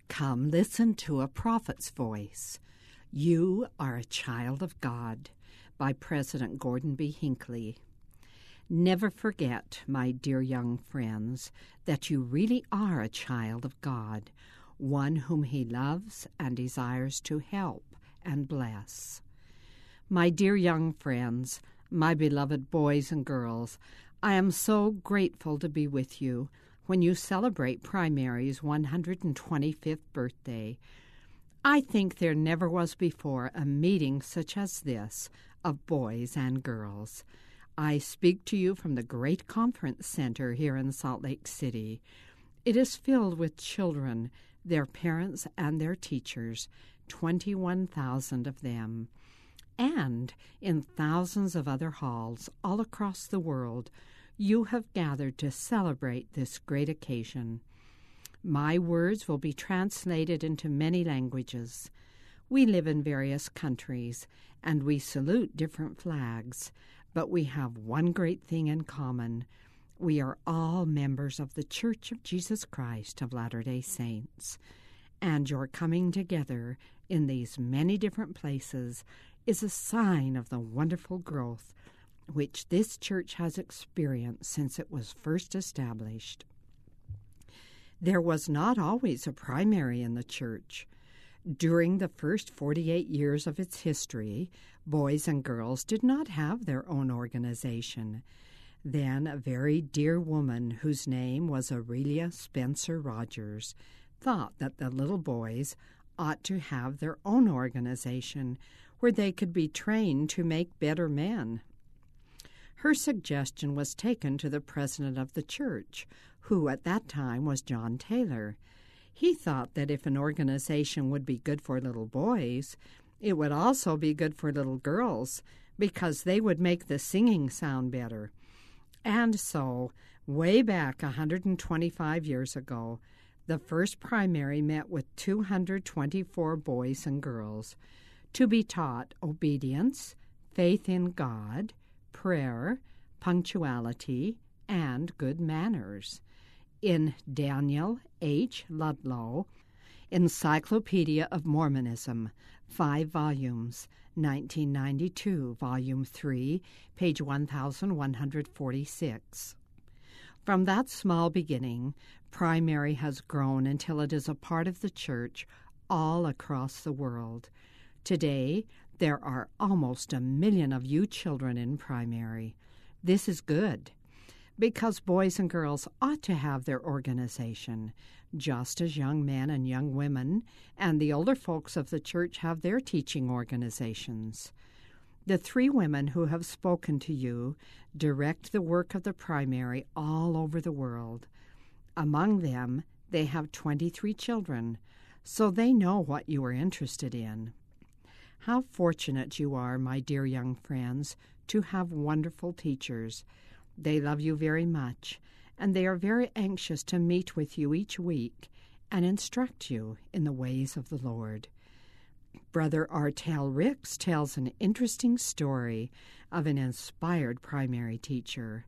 Come listen to a prophet's voice. You are a child of God, by President Gordon B. Hinckley. Never forget, my dear young friends, that you really are a child of God, one whom He loves and desires to help and bless. My dear young friends, my beloved boys and girls, I am so grateful to be with you when you celebrate Primary's 125th birthday. I think there never was before a meeting such as this of boys and girls. I speak to you from the great conference center here in Salt Lake City. It is filled with children, their parents, and their teachers, 21,000 of them. And in thousands of other halls all across the world, you have gathered to celebrate this great occasion. My words will be translated into many languages. We live in various countries, and we salute different flags, but we have one great thing in common. We are all members of the Church of Jesus Christ of Latter-day Saints, and your coming together in these many different places is a sign of the wonderful growth which this church has experienced since it was first established. There was not always a primary in the church. During the first 48 years of its history, boys and girls did not have their own organization. Then a very dear woman whose name was Aurelia Spencer Rogers thought that the little boys ought to have their own organization where they could be trained to make better men. Her suggestion was taken to the president of the church, who at that time was John Taylor. He thought that if an organization would be good for little boys, it would also be good for little girls, because they would make the singing sound better. And so, way back 125 years ago, the first primary met with 224 boys and girls to be taught obedience, faith in God, prayer, punctuality, and good manners. In Daniel H. Ludlow, Encyclopedia of Mormonism, 5 volumes, 1992, Volume 3, page 1146. From that small beginning, Primary has grown until it is a part of the church all across the world. Today, there are almost 1 million of you children in Primary. This is good, because boys and girls ought to have their organization, just as young men and young women and the older folks of the church have their teaching organizations. The 3 women who have spoken to you direct the work of the Primary all over the world. Among them, they have 23 children, so they know what you are interested in. How fortunate you are, my dear young friends, to have wonderful teachers. They love you very much, and they are very anxious to meet with you each week and instruct you in the ways of the Lord. Brother Artel Ricks tells an interesting story of an inspired primary teacher.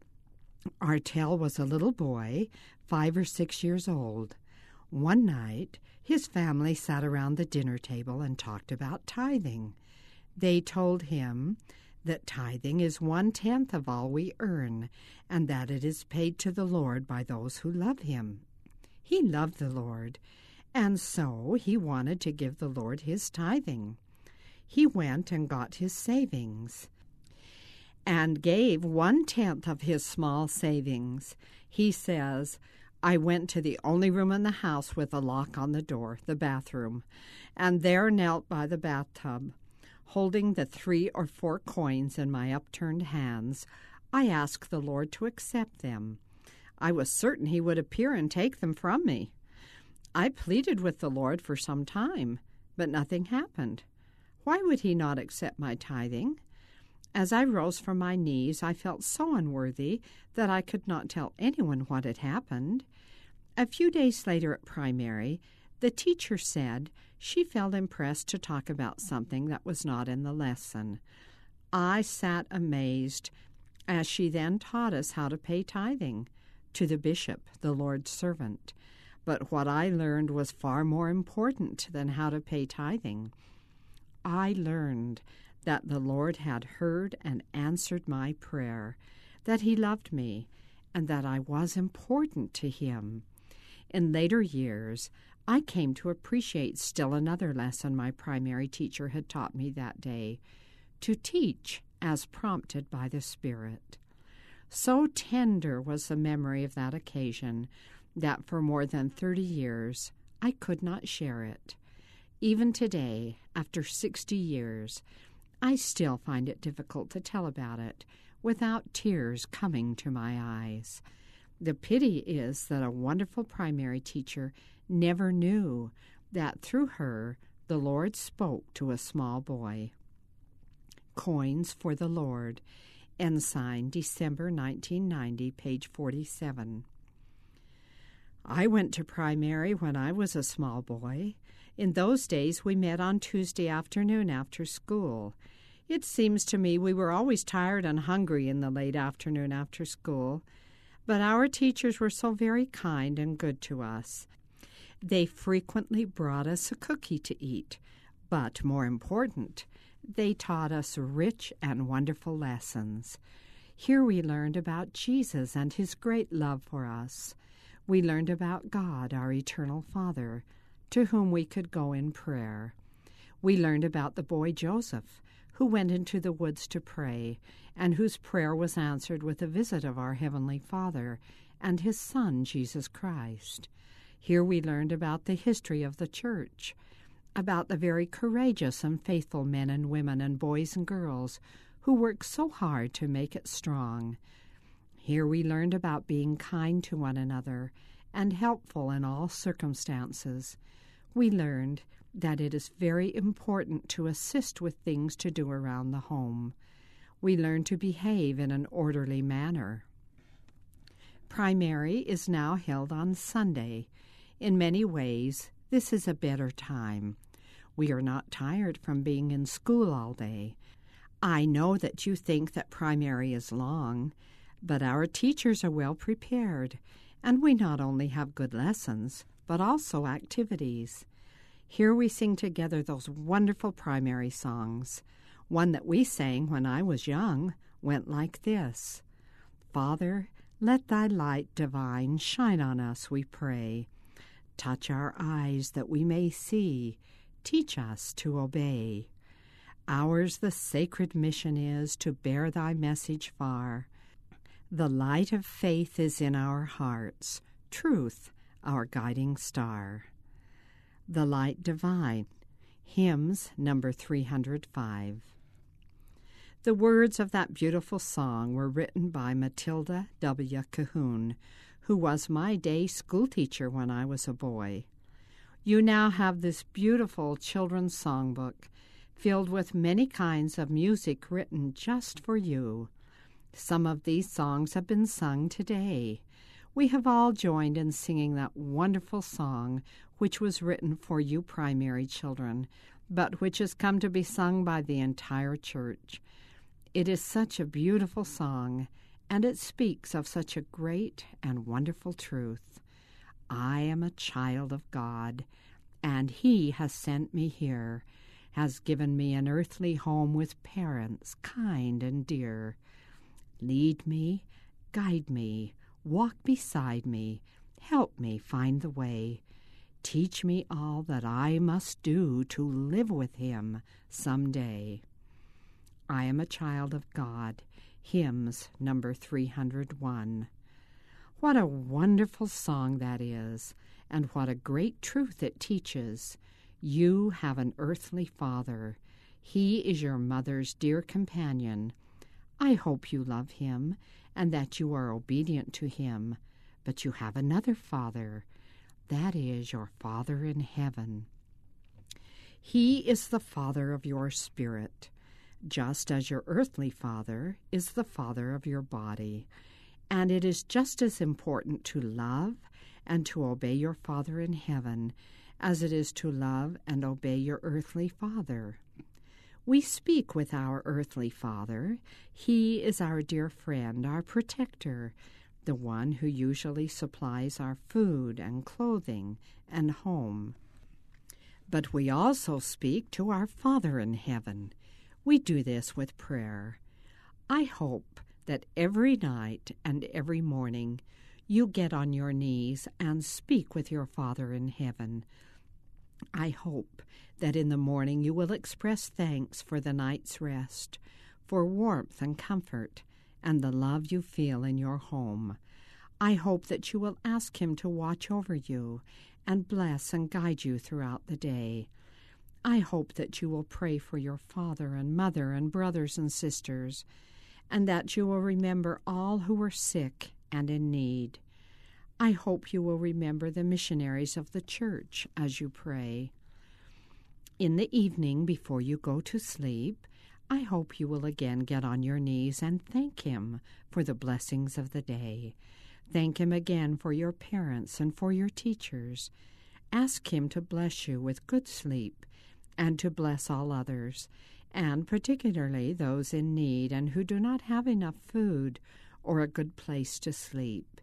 Artel was a little boy, 5 or 6 years old. One night, his family sat around the dinner table and talked about tithing. They told him that tithing is 1/10 of all we earn, and that it is paid to the Lord by those who love Him. He loved the Lord, and so he wanted to give the Lord his tithing. He went and got his savings and gave 1/10 of his small savings. He says, I went to the only room in the house with a lock on the door, the bathroom, and there knelt by the bathtub. Holding the 3 or 4 coins in my upturned hands, I asked the Lord to accept them. I was certain He would appear and take them from me. I pleaded with the Lord for some time, but nothing happened. Why would He not accept my tithing? As I rose from my knees, I felt so unworthy that I could not tell anyone what had happened. A few days later at primary, the teacher said she felt impressed to talk about something that was not in the lesson. I sat amazed as she then taught us how to pay tithing to the bishop, the Lord's servant. but what I learned was far more important than how to pay tithing. I learned that the Lord had heard and answered my prayer, that He loved me, and that I was important to Him. In later years, I came to appreciate still another lesson my primary teacher had taught me that day, to teach as prompted by the Spirit. So tender was the memory of that occasion that for more than 30 years I could not share it. Even today, after 60 years, I still find it difficult to tell about it without tears coming to my eyes. The pity is that a wonderful primary teacher never knew that through her the Lord spoke to a small boy. Coins for the Lord, Ensign, December 1990, page 47. I went to primary when I was a small boy. In those days, we met on Tuesday afternoon after school. It seems to me we were always tired and hungry in the late afternoon after school, but our teachers were so very kind and good to us. They frequently brought us a cookie to eat, but more important, they taught us rich and wonderful lessons. Here we learned about Jesus and His great love for us. We learned about God, our eternal Father, to whom we could go in prayer. We learned about the boy Joseph, who went into the woods to pray, and whose prayer was answered with a visit of our Heavenly Father and His Son, Jesus Christ. Here we learned about the history of the Church, about the very courageous and faithful men and women and boys and girls who worked so hard to make it strong. Here we learned about being kind to one another and helpful in all circumstances. We learned that it is very important to assist with things to do around the home. We learned to behave in an orderly manner. Primary is now held on Sunday. In many ways, this is a better time. We are not tired from being in school all day. I know that you think that primary is long, but our teachers are well prepared, and we not only have good lessons, but also activities. Here we sing together those wonderful primary songs. One that we sang when I was young went like this: Father, let Thy light divine shine on us, we pray. Touch our eyes that we may see. Teach us to obey. Ours the sacred mission is to bear Thy message far. The light of faith is in our hearts, truth our guiding star. The Light Divine, Hymns number 305. The words of that beautiful song were written by Matilda W. Cahoon, who was my day school teacher when I was a boy. You now have this beautiful children's songbook filled with many kinds of music written just for you. Some of these songs have been sung today. We have all joined in singing that wonderful song which was written for you primary children, but which has come to be sung by the entire church. It is such a beautiful song, and it speaks of such a great and wonderful truth. I am a child of God, and He has sent me here, has given me an earthly home with parents kind and dear. Lead me, guide me, walk beside me, help me find the way. Teach me all that I must do to live with Him someday. I am a child of God. Hymns number 301. What a wonderful song that is, and what a great truth it teaches. You have an earthly Father. He is your mother's dear companion. I hope you love Him and that you are obedient to Him. But you have another Father. That is your Father in heaven. He is the Father of your spirit, just as your earthly Father is the Father of your body. And it is just as important to love and to obey your Father in heaven as it is to love and obey your earthly father. We speak with our earthly Father. He is our dear friend, our protector, the one who usually supplies our food and clothing and home. But we also speak to our Father in heaven. We do this with prayer. I hope that every night and every morning you get on your knees and speak with your Father in heaven. I hope that in the morning you will express thanks for the night's rest, for warmth and comfort, and the love you feel in your home. I hope that you will ask Him to watch over you and bless and guide you throughout the day. I hope that you will pray for your father and mother and brothers and sisters, and that you will remember all who are sick and in need. I hope you will remember the missionaries of the church as you pray. In the evening, before you go to sleep, I hope you will again get on your knees and thank Him for the blessings of the day. Thank Him again for your parents and for your teachers. Ask Him to bless you with good sleep and to bless all others, and particularly those in need and who do not have enough food or a good place to sleep.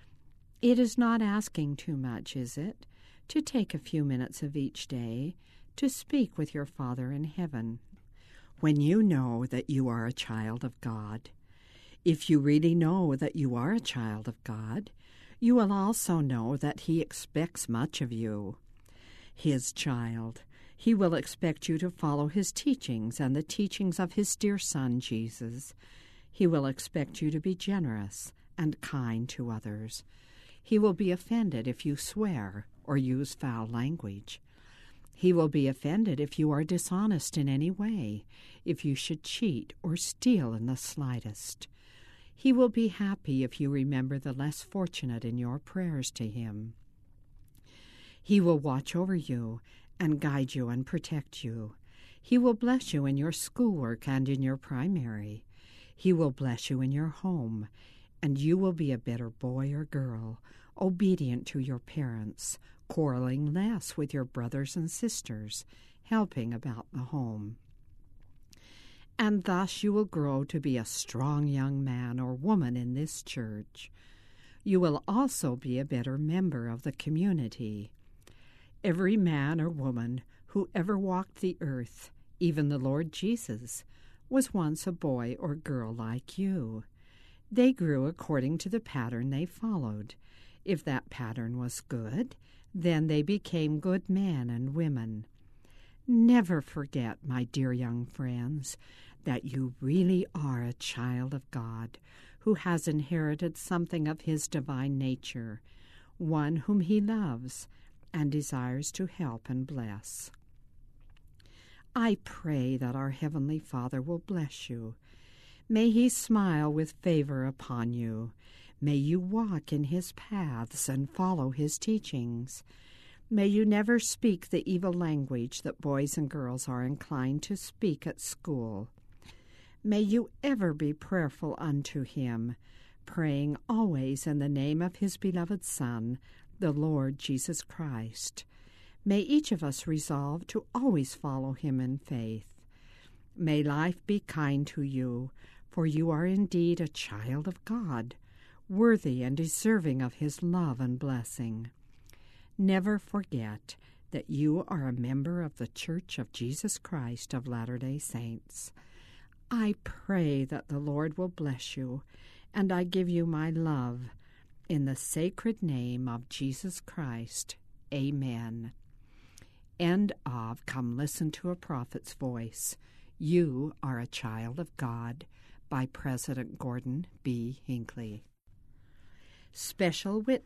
It is not asking too much, is it, to take a few minutes of each day to speak with your Father in heaven when you know that you are a child of God. If you really know that you are a child of God, you will also know that He expects much of you. His child, He will expect you to follow His teachings and the teachings of His dear Son, Jesus. He will expect you to be generous and kind to others. He will be offended if you swear or use foul language. He will be offended if you are dishonest in any way, if you should cheat or steal in the slightest. He will be happy if you remember the less fortunate in your prayers to Him. He will watch over you and guide you and protect you. He will bless you in your schoolwork and in your primary. He will bless you in your home, and you will be a better boy or girl, obedient to your parents, quarreling less with your brothers and sisters, helping about the home. And thus you will grow to be a strong young man or woman in this church. You will also be a better member of the community. Every man or woman who ever walked the earth, even the Lord Jesus, was once a boy or girl like you. They grew according to the pattern they followed. If that pattern was good, then they became good men and women. Never forget, my dear young friends, that you really are a child of God who has inherited something of His divine nature, one whom He loves and desires to help and bless. I pray that our Heavenly Father will bless you. May He smile with favor upon you. May you walk in His paths and follow His teachings. May you never speak the evil language that boys and girls are inclined to speak at school. May you ever be prayerful unto Him, praying always in the name of His beloved Son, the Lord Jesus Christ. May each of us resolve to always follow Him in faith. May life be kind to you, for you are indeed a child of God, worthy and deserving of His love and blessing. Never forget that you are a member of the Church of Jesus Christ of Latter-day Saints. I pray that the Lord will bless you, and I give you my love. In the sacred name of Jesus Christ, amen. End of Come Listen to a Prophet's Voice. You Are a Child of God by President Gordon B. Hinckley. Special witness.